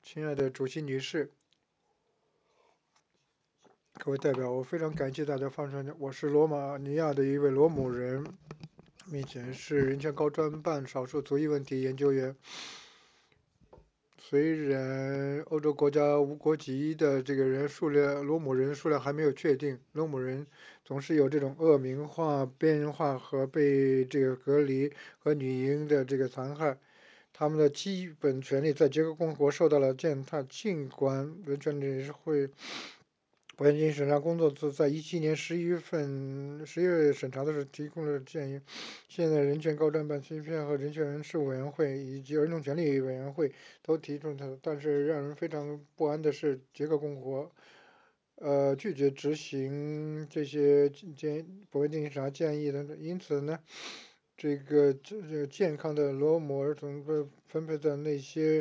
亲爱的主席女士，各位代表，我非常感谢大家放上。我是罗马尼亚的一位罗姆人，目前是人权高专办少数族裔问题研究员。虽然欧洲国家无国籍的这个人数量，罗姆人数量还没有确定，罗姆人总是有这种恶名化、边缘化和被这个隔离和女婴的这个残害。他们的基本权利在捷克共和国受到了践踏，尽管人权理事会保险金审查工作在2017年11月审查的时候提供了建议。现在人权高专办、芯片和人权事务委员会以及儿童权利委员会都提出它，但是让人非常不安的是，捷克共和国拒绝执行这些保险金审查建议等等。因此呢，这个健康的罗姆儿童被分配在那些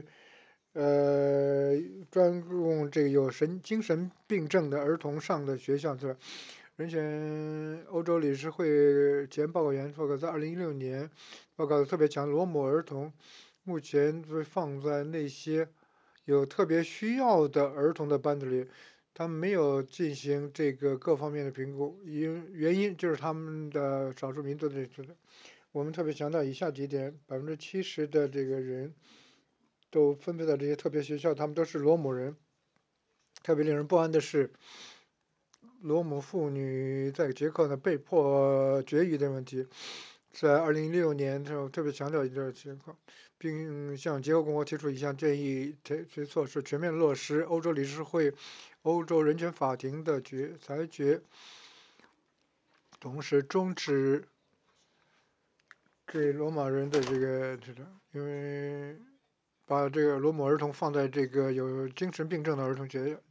专供这个有精神病症的儿童上的学校，对吧？人权欧洲理事会前报告员报告在2016年报告特别强，罗姆儿童目前被放在那些有特别需要的儿童的班子里，他们没有进行这个各方面的评估，原因就是他们的少数民族的。我们特别强调以下几点：70%的这个人都分配到这些特别学校，他们都是罗姆人。特别令人不安的是，罗姆妇女在捷克呢被迫绝育的问题。在2016年的时候，特别强调这个情况，并向捷克共和国提出一项建议措施，全面落实欧洲理事会、欧洲人权法庭的裁决，同时终止对罗马人的这个，因为把这个罗姆儿童放在这个有精神病症的儿童学校。